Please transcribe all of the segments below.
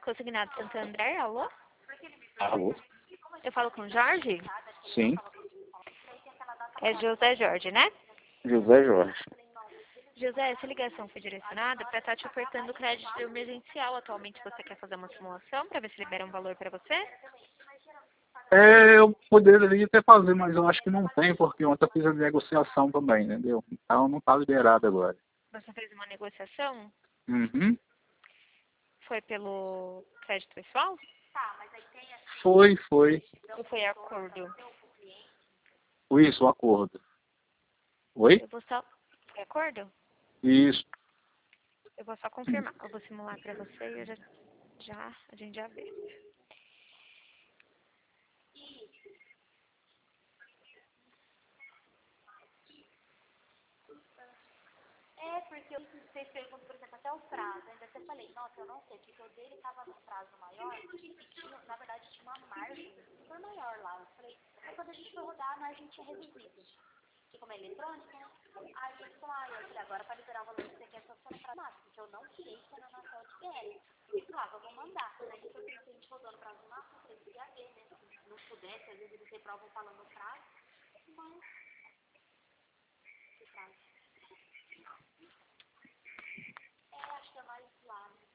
Consignado Santander, alô? Alô? Eu falo com o Jorge? Sim, É José Jorge, né? José Jorge. José, essa ligação foi direcionada para estar te ofertando crédito emergencial. Atualmente você quer fazer uma simulação para ver se libera um valor para você? Eu poderia até fazer, mas eu acho que não tem, porque ontem eu fiz a negociação também, entendeu? Então não está liberado agora. Você fez uma negociação? Uhum. Foi pelo crédito pessoal? Foi. Ou foi acordo? Isso, o acordo. Oi? Eu vou só... Foi acordo? Isso. Eu vou só confirmar. Eu vou simular para você e eu a gente já vê. É, porque vocês perguntam, por exemplo, até o prazo. Ainda até falei, nossa, eu não sei, porque o dele estava num prazo maior e tinha, na verdade tinha uma margem super maior lá. Eu falei, aí quando a gente foi rodar, a margem tinha reduzido. Que como é eletrônico, né? Aí ele falou, eu falei, agora para liberar o valor que você quer, só for para máximo, porque eu não tirei externalização de BL. Ele falou, eu vou mandar. Aí depois que a gente rodou no prazo máximo, eu falei, queria ver, né? Se não pudesse, às vezes eles reprovam falando o prazo, mas que prazo. Acho que é mais lá, né?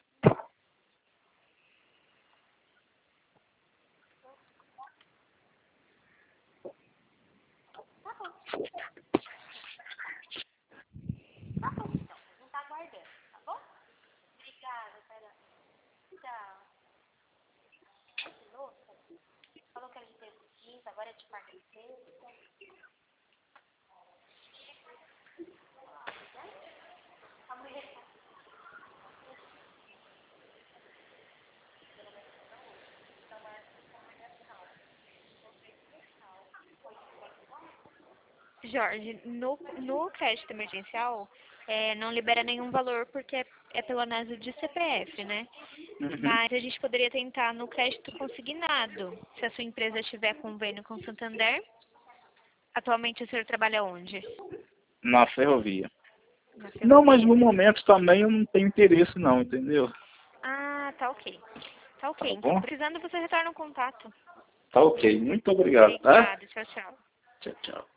Tá bom, então. A gente tá aguardando, tá bom? Obrigada, pera. Tchau. Que louca. Falou que era de terça e quinta, agora é de quarta e sexta. Amanhã. Jorge, no crédito emergencial, não libera nenhum valor porque é pela análise de CPF, né? Uhum. Mas a gente poderia tentar no crédito consignado, se a sua empresa tiver convênio com Santander. Atualmente o senhor trabalha onde? Na ferrovia. Na Não, mas ferrovia? no momento também eu não tenho interesse não, entendeu? Ah, tá ok. Tá Tá ok, então bom? precisando você retorna o contato. Tá ok. Muito obrigado, tá? Obrigada, tchau, tchau. Tchau, tchau.